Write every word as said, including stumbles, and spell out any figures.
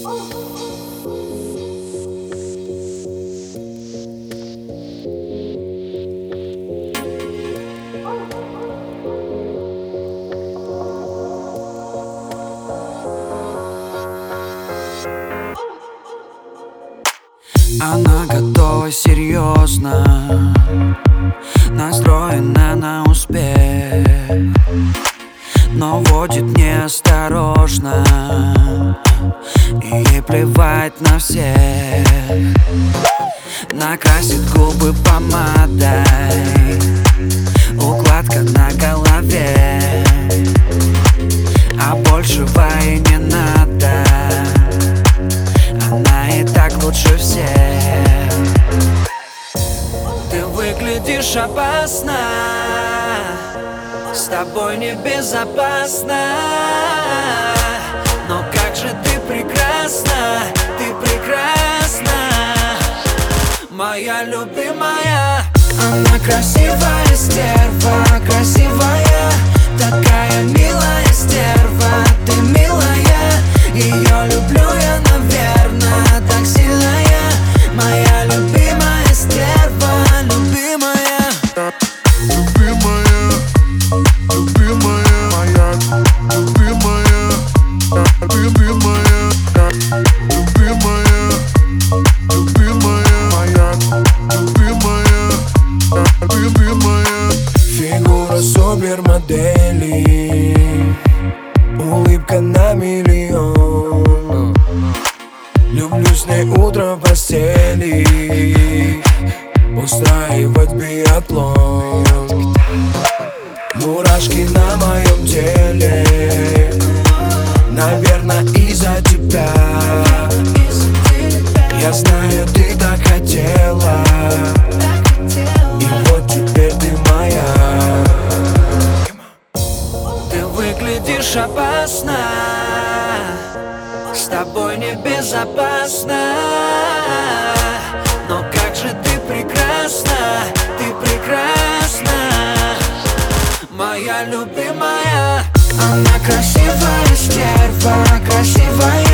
Она готова серьезно, настроена на успех, но водит неосторожно, и ей плевать на всех. Накрасит губы помадой, укладка на голове, а большего и не надо. Она и так лучше всех. Ты выглядишь опасно, с тобой небезопасно. Но как же ты прекрасна, ты прекрасна, моя любимая. Она красивая стерва, красивая, такая милая стерва. Ты милая, ее люблю я, наверное, так сильно я. Моя любимая стерва, любимая. Любимая, любимая, моя любимая, любимая, любимая, любимая, моя любимая, любимая. Фигура супермодели, улыбка на миллион. Люблю с ней утро в постели, устраивать биатлон. Мурашки на моем теле, наверное, из-за тебя. Я знаю, ты так хотела, и вот теперь ты моя. Ты выглядишь опасно, с тобой небезопасно. Но как же ты прекрасна, ты прекрасна, моя любимая. Она красивая стерва, красивая.